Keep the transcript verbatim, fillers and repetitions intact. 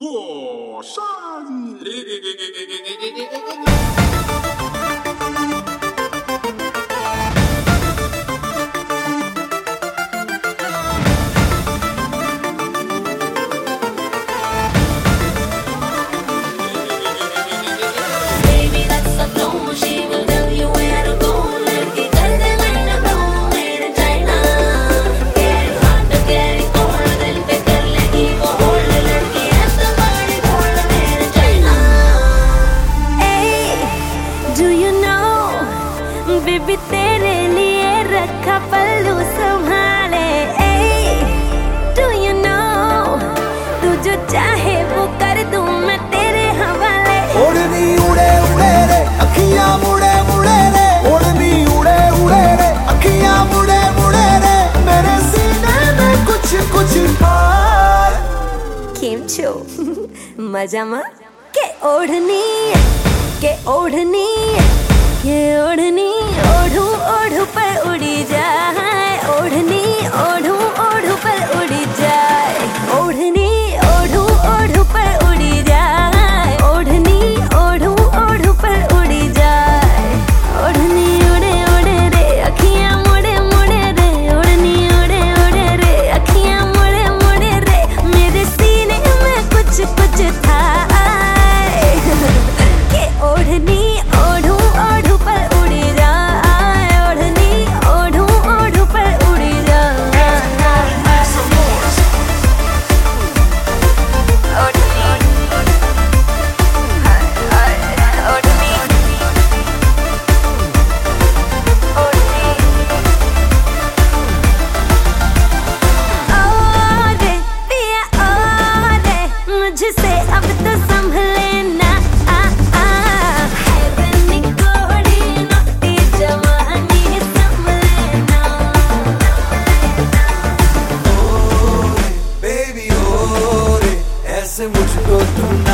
火山。 baby तेरे लिए रखा पल्लू संभाले। डू यू नो तू जो चाहे वो कर दूं मैं तेरे हवाले। ओढ़नी उड़े उड़े रे अखियां मुड़े मुड़े रे, ओढ़नी उड़े उड़े रे अखियां मुड़े मुड़े रे, मेरे सीने में कुछ कुछ खार। केम छो मजा मा के ओढ़नी के ओढ़नी के ओढ़नी ओढ़ू ओढ़ू पर उड़ी जाए, ओढ़नी ओढ़ू ओढ़ू पर उड़ी जाए, ओढ़नी ओढ़ू ओढ़ू पर उड़ी जाए, ओढ़नी ओढ़ू ओढ़ू पर उड़ी जाए। ओढ़नी उड़े उड़े रे अखियां मुड़े मुड़े रे, ओढ़नी उड़े उड़े रे अखियां मुड़े मुड़े रे, मेरे सीने में कुछ कुछ था के ओढ़नी ओढ़ू ओढ़ू पर उड़ी जाए, ओढ़नी ओढ़ू ओढ़ू पर उड़ी जाए। ओढ़नी ओढ़नी ओ रे पिया ओ रे मुझसे अब तो संभले ना। ऐसे मुझको तू